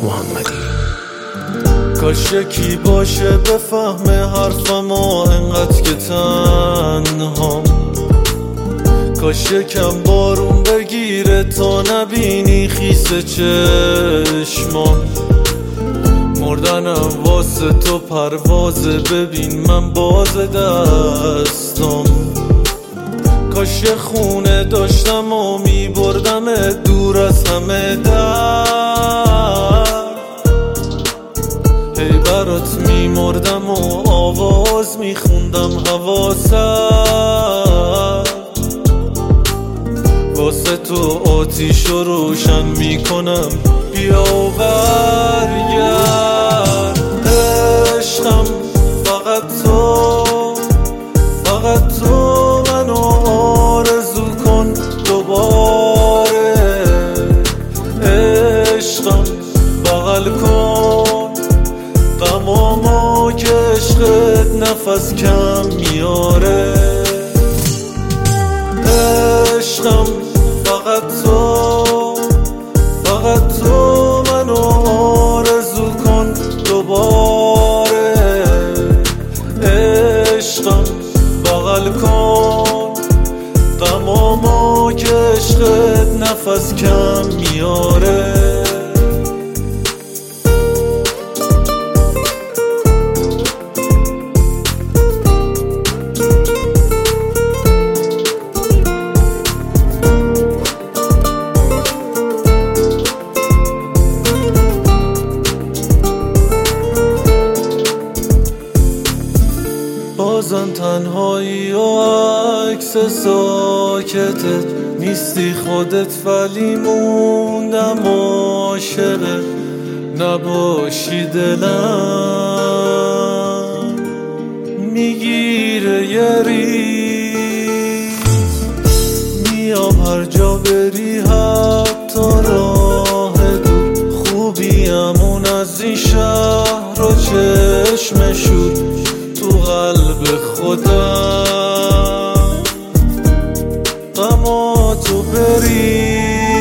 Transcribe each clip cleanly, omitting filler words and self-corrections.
محمدی. کاش یکی باشه بفهمه حرفم و انقدر که تنهام. کاش یکم بارون بگیره تا نبینی خیس چشمام. مردنم واسه تو پروازه، ببین من باز دستم. کاش یه خونه داشتم و میبردم دور از همه هی برات میمردم و آواز میخوندم حواست. واسه تو آتیش رو روشن میکنم، بیا و برگرد. عشقم فقط تو، فقط تو منو آرزو کن دوباره. عشقم بغل کن غمامو که عشقت نفس کم میاره. عشقم فقط تو، فقط تو منو آرزو کن دوباره. عشقم بغل کن غمامو که عشقت نفس کم میاره. بازم تنهایی و عکس ساکتت نیستی خودت، ولی موندم عاشقت. نباشی دلم میگیره یه ریز، میام هر جا بری حتی راه دور. خوبیمون از این شهر رو چشم شد تو قلب خودم. غماتو بری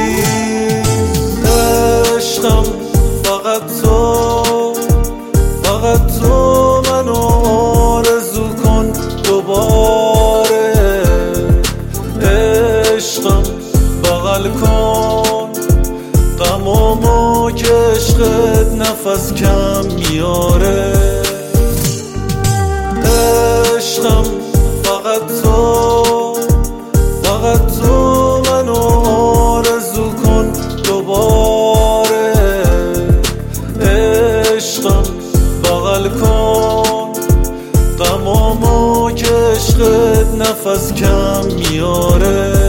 عشقم فقط تو، فقط تو منو آرزو کن دوباره. عشقم بغل کن غمامو که عشقت نفس کم میاره. عشقم فقط تو، فقط تو منو آرزو کن دوباره. عشقم بغل کن غمامو که عشقت نفس کم میاره.